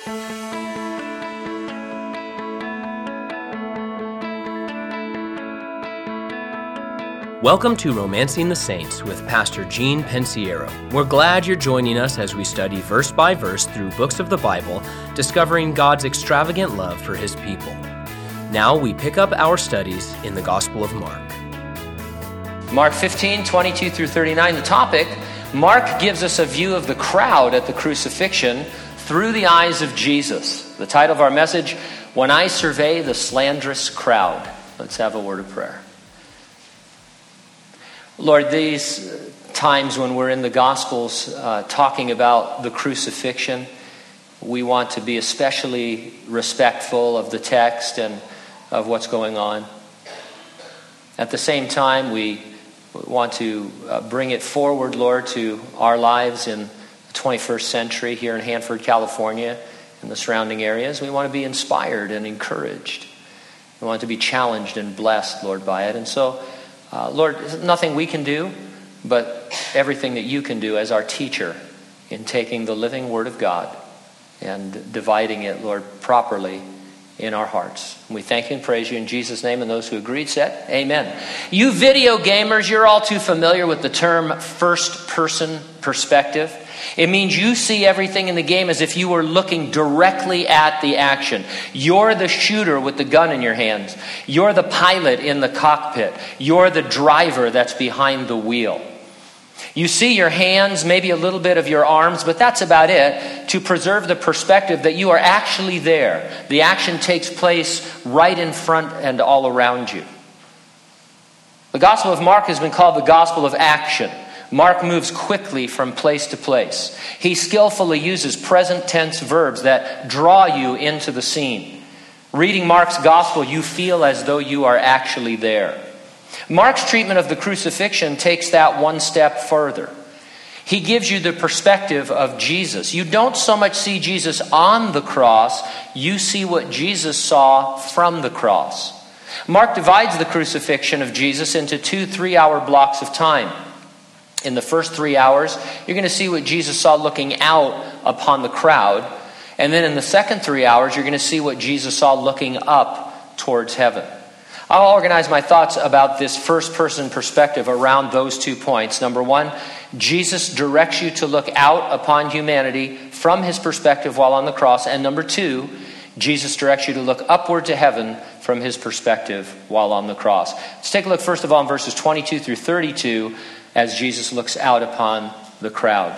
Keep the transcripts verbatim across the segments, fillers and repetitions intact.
Welcome to Romancing the Saints with Pastor Gene Pensiero. We're glad you're joining us as we study verse by verse through books of the Bible, discovering God's extravagant love for His people. Now we pick up our studies in the Gospel of Mark. Mark fifteen, twenty-two through thirty-nine. The topic, Mark gives us a view of the crowd at the crucifixion through the eyes of Jesus. The title of our message, When I Survey the Slanderous Crowd. Let's have a word of prayer. Lord, these times when we're in the Gospels uh, talking about the crucifixion, we want to be especially respectful of the text and of what's going on. At the same time, we want to uh, bring it forward, Lord, to our lives in the twenty-first century here in Hanford, California, and the surrounding areas. We want to be inspired and encouraged. We want to be challenged and blessed, Lord, by it. And so, Uh, Lord, nothing we can do, but everything that you can do as our teacher in taking the living Word of God and dividing it, Lord, properly in our hearts. And we thank you and praise you in Jesus' name, and those who agreed said, amen. You video gamers, you're all too familiar with the term first-person perspective. It means you see everything in the game as if you were looking directly at the action. You're the shooter with the gun in your hands. You're the pilot in the cockpit. You're the driver that's behind the wheel. You see your hands, maybe a little bit of your arms, but that's about it to preserve the perspective that you are actually there. The action takes place right in front and all around you. The Gospel of Mark has been called the Gospel of Action. Mark moves quickly from place to place. He skillfully uses present tense verbs that draw you into the scene. Reading Mark's gospel, you feel as though you are actually there. Mark's treatment of the crucifixion takes that one step further. He gives you the perspective of Jesus. You don't so much see Jesus on the cross, you see what Jesus saw from the cross. Mark divides the crucifixion of Jesus into two three-hour blocks of time. In the first three hours, you're going to see what Jesus saw looking out upon the crowd. And then in the second three hours, you're going to see what Jesus saw looking up towards heaven. I'll organize my thoughts about this first-person perspective around those two points. Number one, Jesus directs you to look out upon humanity from his perspective while on the cross. And number two, Jesus directs you to look upward to heaven from his perspective while on the cross. Let's take a look first of all in verses twenty-two through thirty-two as Jesus looks out upon the crowd.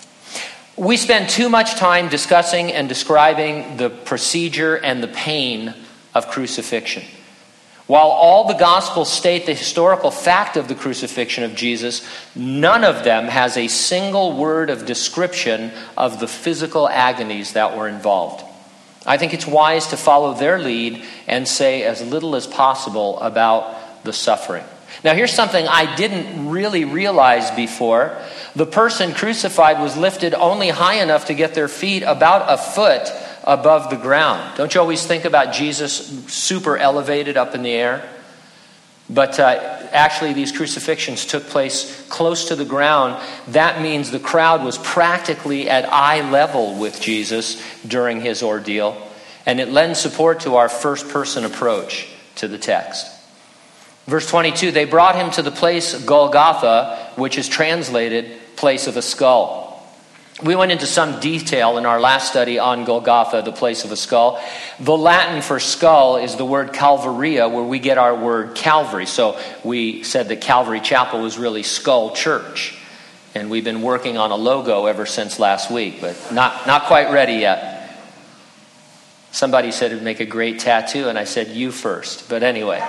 We spend too much time discussing and describing the procedure and the pain of crucifixion. While all the Gospels state the historical fact of the crucifixion of Jesus, none of them has a single word of description of the physical agonies that were involved. I think it's wise to follow their lead and say as little as possible about the suffering. Now here's something I didn't really realize before. The person crucified was lifted only high enough to get their feet about a foot above the ground. Don't you always think about Jesus super elevated up in the air? But uh, actually these crucifixions took place close to the ground. That means the crowd was practically at eye level with Jesus during his ordeal. And it lends support to our first person approach to the text. Verse twenty-two, they brought him to the place Golgotha, which is translated place of a skull. We went into some detail in our last study on Golgotha, the place of a skull. The Latin for skull is the word Calvaria, where we get our word Calvary. So we said that Calvary Chapel was really Skull Church. And we've been working on a logo ever since last week, but not, not quite ready yet. Somebody said it would make a great tattoo, and I said, you first. But anyway.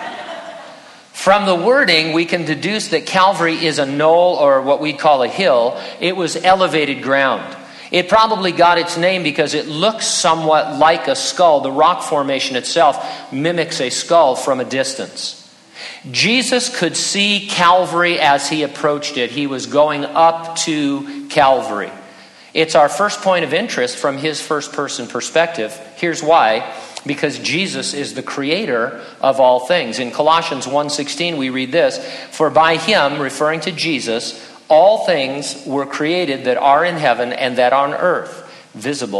From the wording, we can deduce that Calvary is a knoll, or what we call a hill. It was elevated ground. It probably got its name because it looks somewhat like a skull. The rock formation itself mimics a skull from a distance. Jesus could see Calvary as he approached it. He was going up to Calvary. It's our first point of interest from his first-person perspective. Here's why. Because Jesus is the creator of all things. In Colossians one sixteen we read this, for by him, referring to Jesus, all things were created that are in heaven and that are on earth, visible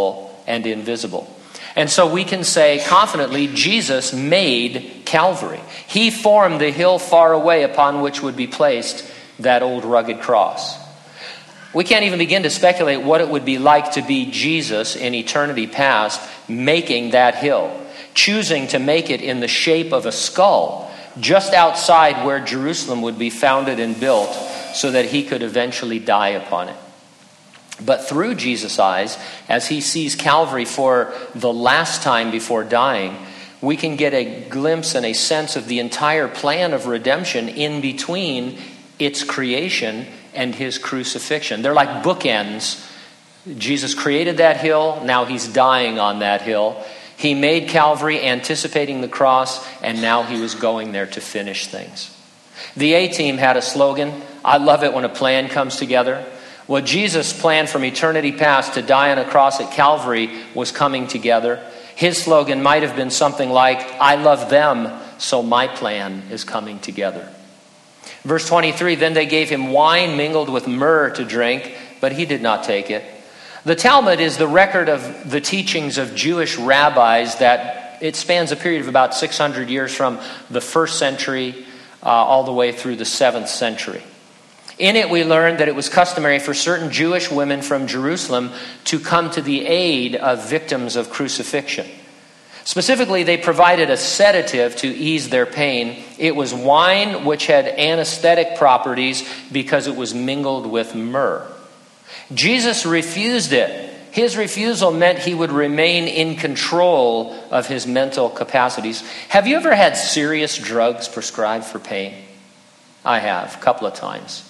and invisible. And so we can say confidently, Jesus made Calvary. He formed the hill far away upon which would be placed that old rugged cross. We can't even begin to speculate what it would be like to be Jesus in eternity past, making that hill, choosing to make it in the shape of a skull, just outside where Jerusalem would be founded and built, so that he could eventually die upon it. But through Jesus' eyes, as he sees Calvary for the last time before dying, we can get a glimpse and a sense of the entire plan of redemption in between its creation and his crucifixion. They're like bookends. Jesus created that hill, now he's dying on that hill. He made Calvary anticipating the cross, and now he was going there to finish things. The A-Team had a slogan. I love it when a plan comes together. What Jesus planned from eternity past to die on a cross at Calvary was coming together. His slogan might have been something like, I love them, so my plan is coming together. Verse twenty-three, then they gave him wine mingled with myrrh to drink, but he did not take it. The Talmud is the record of the teachings of Jewish rabbis that it spans a period of about six hundred years from the first century uh, all the way through the seventh century. In it, we learn that it was customary for certain Jewish women from Jerusalem to come to the aid of victims of crucifixion. Specifically, they provided a sedative to ease their pain. It was wine which had anesthetic properties because it was mingled with myrrh. Jesus refused it. His refusal meant he would remain in control of his mental capacities. Have you ever had serious drugs prescribed for pain? I have, a couple of times.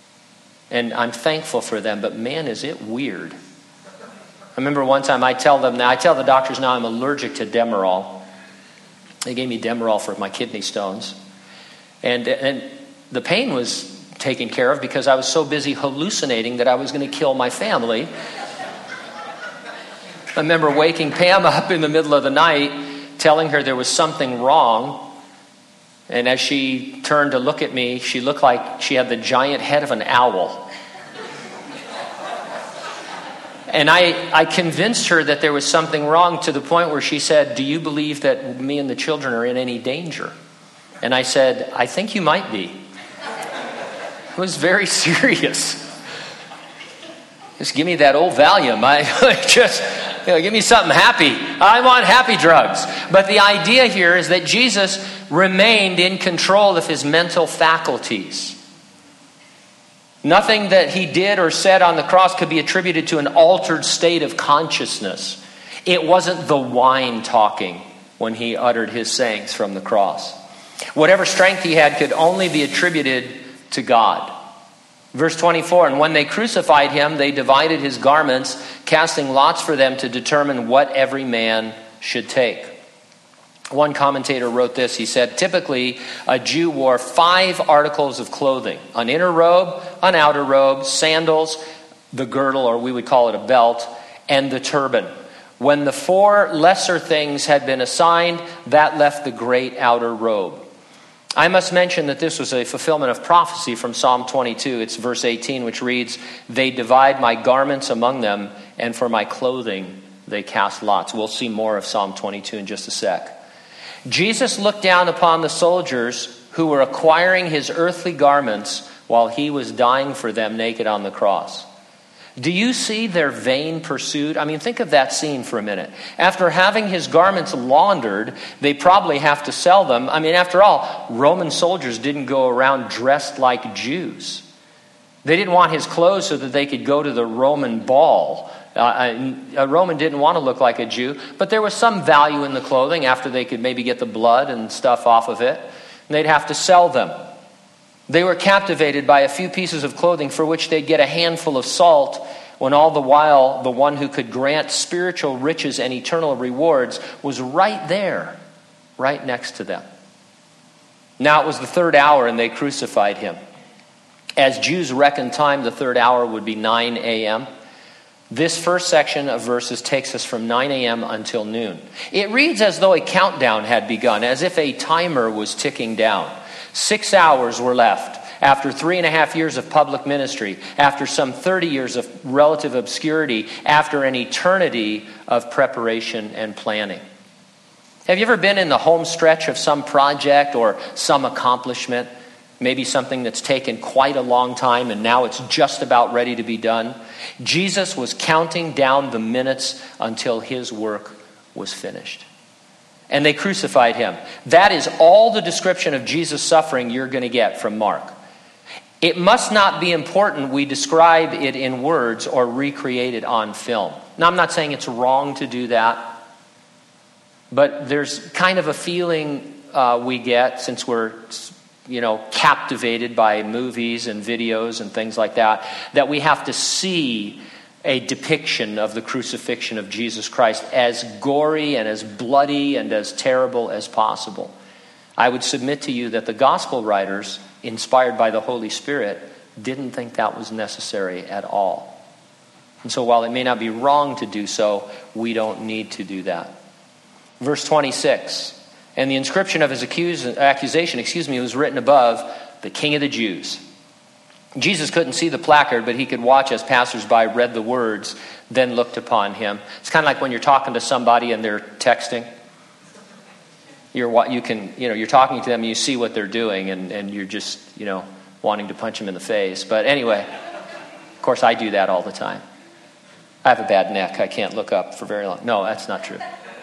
And I'm thankful for them, but man, is it weird. I remember one time I tell them, now I tell the doctors now I'm allergic to Demerol. They gave me Demerol for my kidney stones. And, and the pain was taken care of because I was so busy hallucinating that I was going to kill my family. I remember waking Pam up in the middle of the night, telling her there was something wrong. And as she turned to look at me, she looked like she had the giant head of an owl. And I, I convinced her that there was something wrong to the point where she said, do you believe that me and the children are in any danger? And I said, I think you might be. It was very serious. Just give me that old Valium. I just, you know, give me something happy. I want happy drugs. But the idea here is that Jesus remained in control of his mental faculties. Nothing that he did or said on the cross could be attributed to an altered state of consciousness. It wasn't the wine talking when he uttered his sayings from the cross. Whatever strength he had could only be attributed to God. Verse twenty-four, and when they crucified him, they divided his garments, casting lots for them to determine what every man should take. One commentator wrote this. He said, typically, a Jew wore five articles of clothing: an inner robe, an outer robe, sandals, the girdle, or we would call it a belt, and the turban. When the four lesser things had been assigned, that left the great outer robe. I must mention that this was a fulfillment of prophecy from Psalm twenty-two. It's verse eighteen, which reads, they divide my garments among them, and for my clothing they cast lots. We'll see more of Psalm twenty-two in just a sec. Jesus looked down upon the soldiers who were acquiring his earthly garments while he was dying for them naked on the cross. Do you see their vain pursuit? I mean, think of that scene for a minute. After having his garments laundered, they probably have to sell them. I mean, after all, Roman soldiers didn't go around dressed like Jews. They didn't want his clothes so that they could go to the Roman ball. Uh, a Roman didn't want to look like a Jew, but there was some value in the clothing after they could maybe get the blood and stuff off of it. And they'd have to sell them. They were captivated by a few pieces of clothing for which they'd get a handful of salt, when all the while the one who could grant spiritual riches and eternal rewards was right there, right next to them. Now it was the third hour and they crucified him. As Jews reckoned time, the third hour would be nine a.m. This first section of verses takes us from nine a.m. until noon. It reads as though a countdown had begun, as if a timer was ticking down. Six hours were left. After three and a half years of public ministry, after some thirty years of relative obscurity, after an eternity of preparation and planning. Have you ever been in the home stretch of some project or some accomplishment? Maybe something that's taken quite a long time and now it's just about ready to be done. Jesus was counting down the minutes until his work was finished. And they crucified him. That is all the description of Jesus' suffering you're going to get from Mark. It must not be important we describe it in words or recreate it on film. Now, I'm not saying it's wrong to do that, but there's kind of a feeling uh, we get since we're, you know, captivated by movies and videos and things like that, that we have to see a depiction of the crucifixion of Jesus Christ as gory and as bloody and as terrible as possible. I would submit to you that the gospel writers, inspired by the Holy Spirit, didn't think that was necessary at all. And so while it may not be wrong to do so, we don't need to do that. Verse twenty-six, and the inscription of his accuse, accusation, excuse me, was written above, the King of the Jews. Jesus couldn't see the placard, but he could watch as passersby read the words, then looked upon him. It's kind of like when you're talking to somebody and they're texting. You're you can you know you're talking to them and you see what they're doing and, and you're just you know wanting to punch them in the face. But anyway, of course I do that all the time. I have a bad neck. I can't look up for very long. No, that's not true.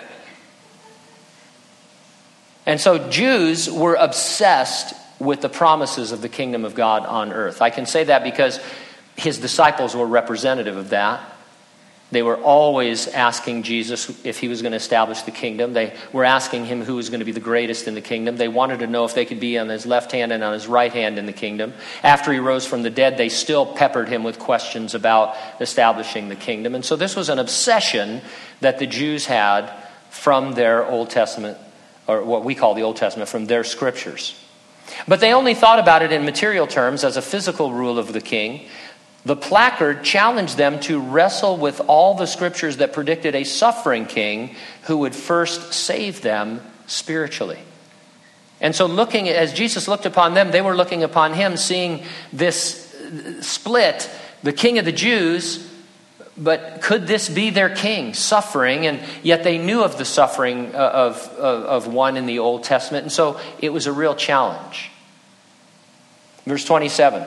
And so Jews were obsessed with the promises of the kingdom of God on earth. I can say that because his disciples were representative of that. They were always asking Jesus if he was going to establish the kingdom. They were asking him who was going to be the greatest in the kingdom. They wanted to know if they could be on his left hand and on his right hand in the kingdom. After he rose from the dead, they still peppered him with questions about establishing the kingdom. And so this was an obsession that the Jews had from their Old Testament, or what we call the Old Testament, from their scriptures. But they only thought about it in material terms as a physical rule of the king. The placard challenged them to wrestle with all the scriptures that predicted a suffering king who would first save them spiritually. And so looking, as Jesus looked upon them, they were looking upon him, seeing this split, the King of the Jews. But could this be their king, suffering? And yet they knew of the suffering of, of, of one in the Old Testament. And so it was a real challenge. Verse twenty-seven.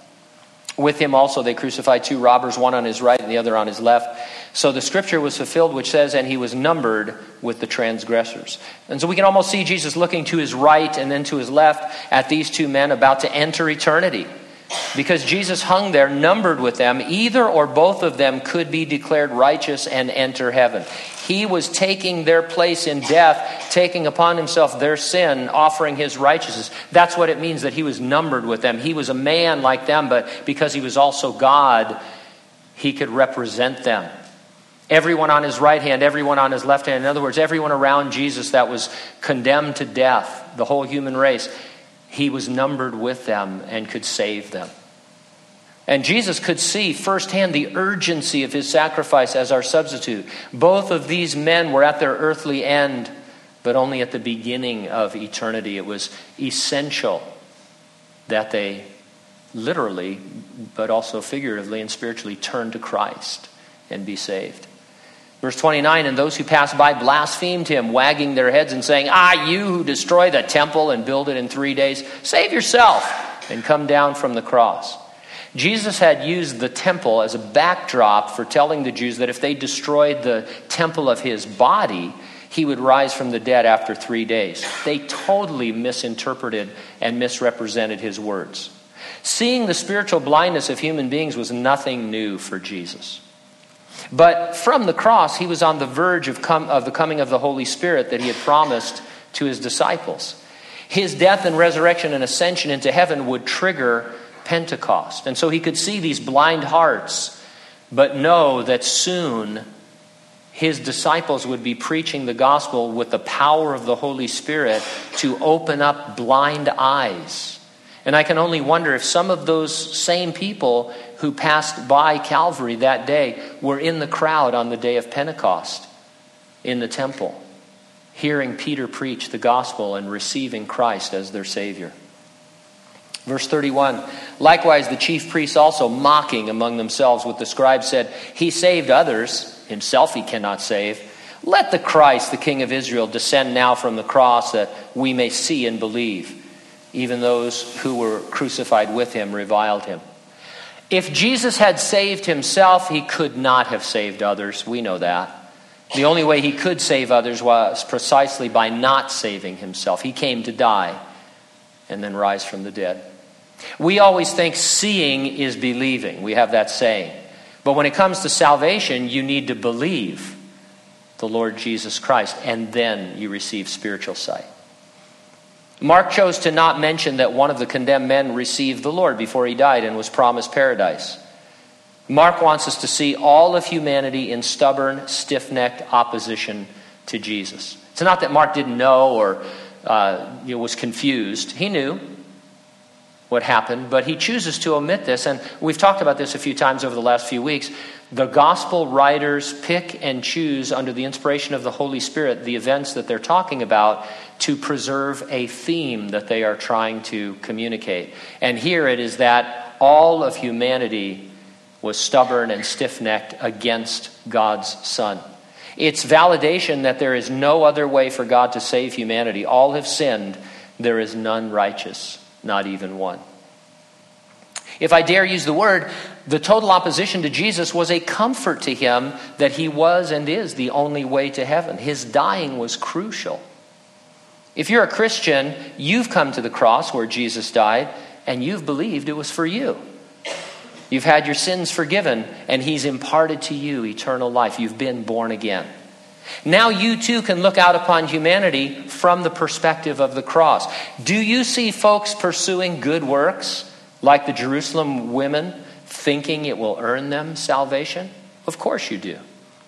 With him also they crucified two robbers, one on his right and the other on his left. So the scripture was fulfilled, which says, and he was numbered with the transgressors. And so we can almost see Jesus looking to his right and then to his left at these two men about to enter eternity. Because Jesus hung there numbered with them, either or both of them could be declared righteous and enter heaven. He was taking their place in death, taking upon himself their sin, offering his righteousness. That's what it means that he was numbered with them. He was a man like them, but because he was also God, he could represent them. Everyone on his right hand, everyone on his left hand. In other words, everyone around Jesus that was condemned to death, the whole human race, he was numbered with them and could save them. And Jesus could see firsthand the urgency of his sacrifice as our substitute. Both of these men were at their earthly end, but only at the beginning of eternity. It was essential that they literally, but also figuratively and spiritually, turn to Christ and be saved. Verse twenty-nine, and those who passed by blasphemed him, wagging their heads and saying, ah, you who destroy the temple and build it in three days, save yourself and come down from the cross. Jesus had used the temple as a backdrop for telling the Jews that if they destroyed the temple of his body, he would rise from the dead after three days. They totally misinterpreted and misrepresented his words. Seeing the spiritual blindness of human beings was nothing new for Jesus. But from the cross, he was on the verge of, come, of the coming of the Holy Spirit that he had promised to his disciples. His death and resurrection and ascension into heaven would trigger Pentecost. And so he could see these blind hearts, but know that soon his disciples would be preaching the gospel with the power of the Holy Spirit to open up blind eyes. And I can only wonder if some of those same people who passed by Calvary that day were in the crowd on the day of Pentecost in the temple, hearing Peter preach the gospel and receiving Christ as their Savior. Verse thirty-one, likewise the chief priests also mocking among themselves with the scribes said, he saved others, himself he cannot save. Let the Christ, the King of Israel, descend now from the cross that we may see and believe. Even those who were crucified with him reviled him. If Jesus had saved himself, he could not have saved others. We know that. The only way he could save others was precisely by not saving himself. He came to die and then rise from the dead. We always think seeing is believing. We have that saying. But when it comes to salvation, you need to believe the Lord Jesus Christ, and then you receive spiritual sight. Mark chose to not mention that one of the condemned men received the Lord before he died and was promised paradise. Mark wants us to see all of humanity in stubborn, stiff-necked opposition to Jesus. It's not that Mark didn't know or uh, you know, was confused. He knew what happened, but he chooses to omit this. And we've talked about this a few times over the last few weeks. The gospel writers pick and choose under the inspiration of the Holy Spirit the events that they're talking about to preserve a theme that they are trying to communicate. And here it is that all of humanity was stubborn and stiff-necked against God's Son. It's validation that there is no other way for God to save humanity. All have sinned. There is none righteous, not even one. If I dare use the word, the total opposition to Jesus was a comfort to him that he was and is the only way to heaven. His dying was crucial. If you're a Christian, you've come to the cross where Jesus died, and you've believed it was for you. You've had your sins forgiven, and he's imparted to you eternal life. You've been born again. Now you too can look out upon humanity from the perspective of the cross. Do you see folks pursuing good works like the Jerusalem women, thinking it will earn them salvation? Of course you do.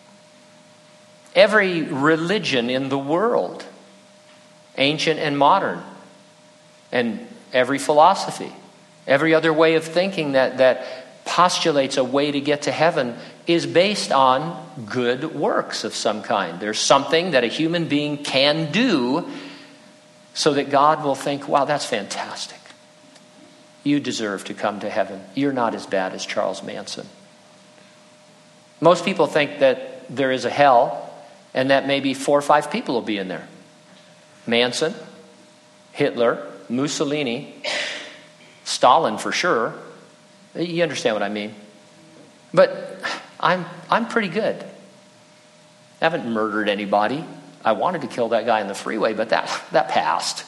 Every religion in the world, ancient and modern, and every philosophy, every other way of thinking that, that postulates a way to get to heaven is based on good works of some kind. There's something that a human being can do so that God will think, wow, that's fantastic. You deserve to come to heaven. You're not as bad as Charles Manson. Most people think that there is a hell and that maybe four or five people will be in there. Manson, Hitler, Mussolini, Stalin for sure. You understand what I mean? But I'm I'm pretty good. I haven't murdered anybody. I wanted to kill that guy in the freeway, but that, that passed.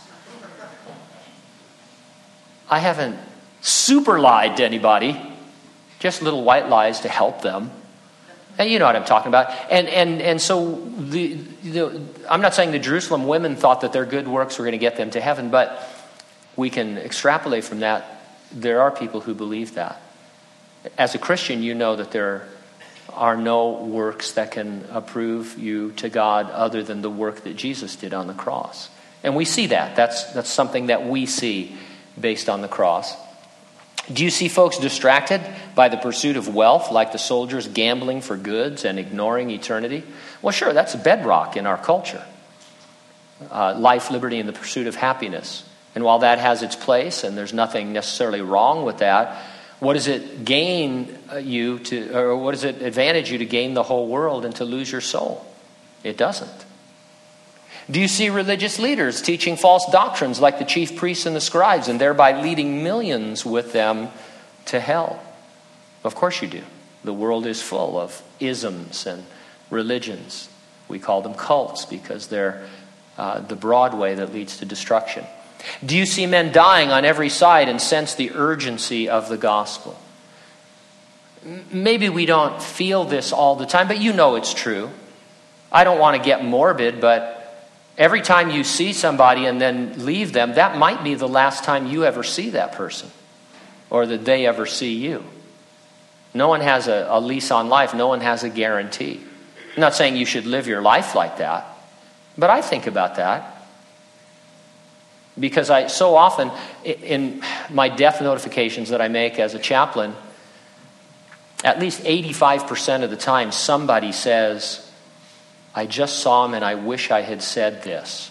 I haven't super lied to anybody. Just little white lies to help them. And you know what I'm talking about. And and and so the, the I'm not saying the Jerusalem women thought that their good works were going to get them to heaven, but we can extrapolate from that. There are people who believe that. As a Christian, you know that there are no works that can approve you to God other than the work that Jesus did on the cross. And we see that. That's that's something that we see based on the cross. Do you see folks distracted by the pursuit of wealth, like the soldiers gambling for goods and ignoring eternity? Well, sure, that's a bedrock in our culture. Uh, life, liberty, and the pursuit of happiness. And while that has its place, and there's nothing necessarily wrong with that, what does it gain you to, or what does it advantage you to gain the whole world and to lose your soul? It doesn't. Do you see religious leaders teaching false doctrines like the chief priests and the scribes, and thereby leading millions with them to hell? Of course you do. The world is full of isms and religions. We call them cults because they're uh, the broad way that leads to destruction. Do you see men dying on every side and sense the urgency of the gospel? Maybe we don't feel this all the time, but you know it's true. I don't want to get morbid, but every time you see somebody and then leave them, that might be the last time you ever see that person or that they ever see you. No one has a, a lease on life. No one has a guarantee. I'm not saying you should live your life like that, but I think about that. Because I so often, in my death notifications that I make as a chaplain, at least eighty-five percent of the time somebody says, I just saw him and I wish I had said this.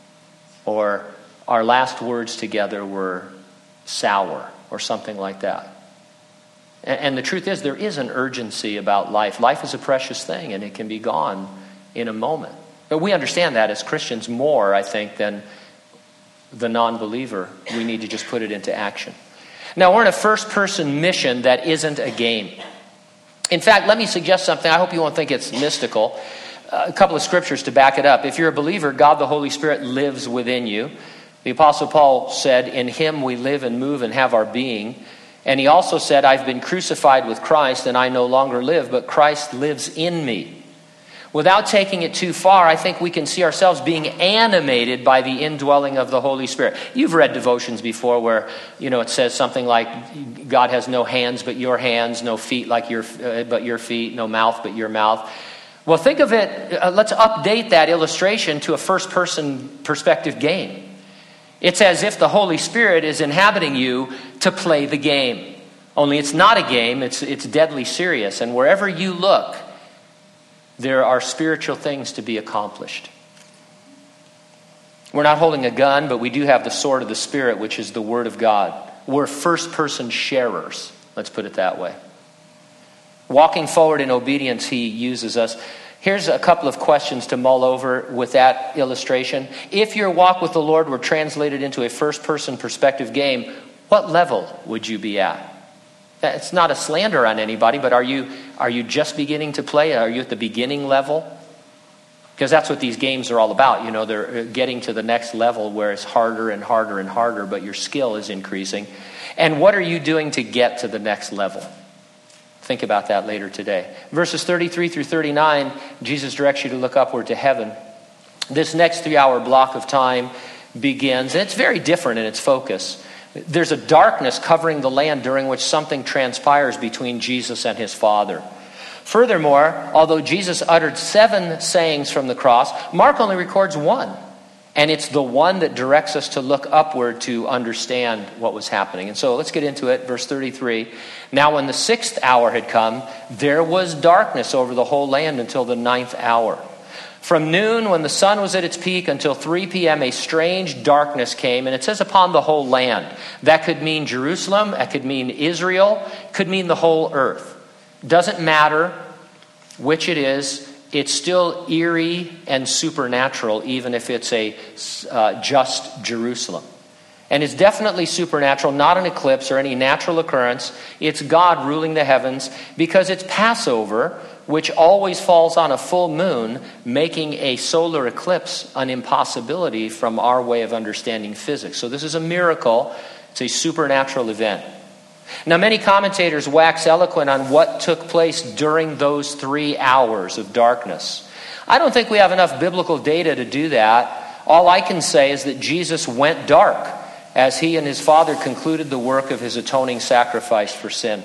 Or our last words together were sour or something like that. And the truth is, there is an urgency about life. Life is a precious thing, and it can be gone in a moment. But we understand that as Christians more, I think, than the non-believer. We need to just put it into action. Now, we're in a first-person mission that isn't a game. In fact, let me suggest something. I hope you won't think it's mystical. A couple of scriptures to back it up. If you're a believer, God the Holy Spirit lives within you. The Apostle Paul said, in him we live and move and have our being. And he also said, I've been crucified with Christ, and I no longer live, but Christ lives in me. Without taking it too far, I think we can see ourselves being animated by the indwelling of the Holy Spirit. You've read devotions before where, you know, it says something like, God has no hands but your hands, no feet like your uh, but your feet, no mouth but your mouth. Well, think of it, uh, let's update that illustration to a first-person perspective game. It's as if the Holy Spirit is inhabiting you to play the game. Only it's not a game, it's, it's deadly serious. And wherever you look, there are spiritual things to be accomplished. We're not holding a gun, but we do have the sword of the Spirit, which is the Word of God. We're first-person sharers, let's put it that way. Walking forward in obedience, he uses us. Here's a couple of questions to mull over with that illustration. If your walk with the Lord were translated into a first-person perspective game, what level would you be at? It's not a slander on anybody, but are you are you just beginning to play? Are you at the beginning level? Because that's what these games are all about. You know, they're getting to the next level where it's harder and harder and harder, but your skill is increasing. And what are you doing to get to the next level? Think about that later today. Verses thirty-three through thirty-nine, Jesus directs you to look upward to heaven. This next three-hour block of time begins, and it's very different in its focus. There's a darkness covering the land during which something transpires between Jesus and his Father. Furthermore, although Jesus uttered seven sayings from the cross, Mark only records one. And it's the one that directs us to look upward to understand what was happening. And so let's get into it. Verse thirty-three. Now when the sixth hour had come, there was darkness over the whole land until the ninth hour. From noon, when the sun was at its peak, until three p.m., a strange darkness came. And it says upon the whole land. That could mean Jerusalem. That could mean Israel. Could mean the whole earth. Doesn't matter which it is. It's still eerie and supernatural, even if it's a uh, just Jerusalem. And it's definitely supernatural, not an eclipse or any natural occurrence. It's God ruling the heavens because it's Passover, which always falls on a full moon, making a solar eclipse an impossibility from our way of understanding physics. So this is a miracle. It's a supernatural event. Now, many commentators wax eloquent on what took place during those three hours of darkness. I don't think we have enough biblical data to do that. All I can say is that Jesus went dark as he and his Father concluded the work of his atoning sacrifice for sin.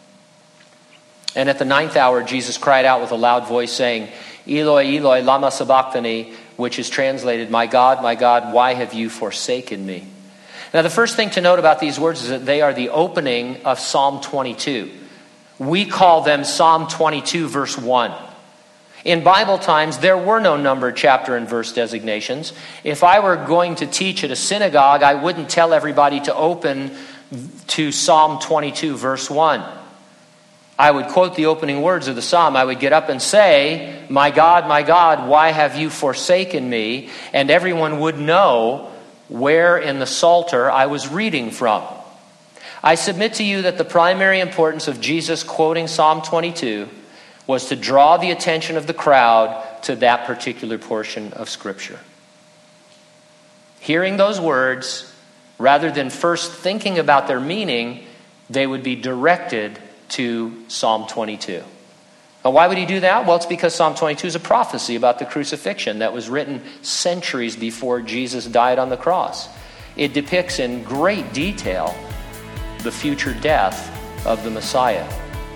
And at the ninth hour, Jesus cried out with a loud voice saying, Eloi, Eloi, lama sabachthani, which is translated, My God, my God, why have you forsaken me? Now, the first thing to note about these words is that they are the opening of Psalm twenty-two. We call them Psalm twenty-two, verse one. In Bible times, there were no numbered chapter and verse designations. If I were going to teach at a synagogue, I wouldn't tell everybody to open to Psalm twenty-two, verse one. I would quote the opening words of the psalm. I would get up and say, My God, my God, why have you forsaken me? And everyone would know where in the Psalter I was reading from. I submit to you that the primary importance of Jesus quoting Psalm twenty-two was to draw the attention of the crowd to that particular portion of Scripture. Hearing those words, rather than first thinking about their meaning, they would be directed to Psalm twenty-two. Now, why would he do that? Well, it's because Psalm twenty-two is a prophecy about the crucifixion that was written centuries before Jesus died on the cross. It depicts in great detail the future death of the Messiah.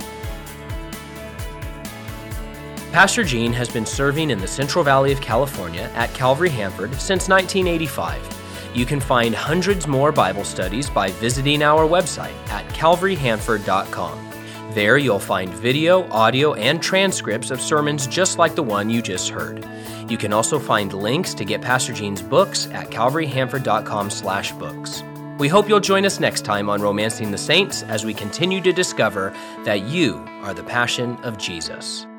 Pastor Gene has been serving in the Central Valley of California at Calvary Hanford since nineteen eighty-five. You can find hundreds more Bible studies by visiting our website at calvary hanford dot com. There you'll find video, audio, and transcripts of sermons just like the one you just heard. You can also find links to get Pastor Gene's books at calvary hanford dot com slash books. We hope you'll join us next time on Romancing the Saints as we continue to discover that you are the passion of Jesus.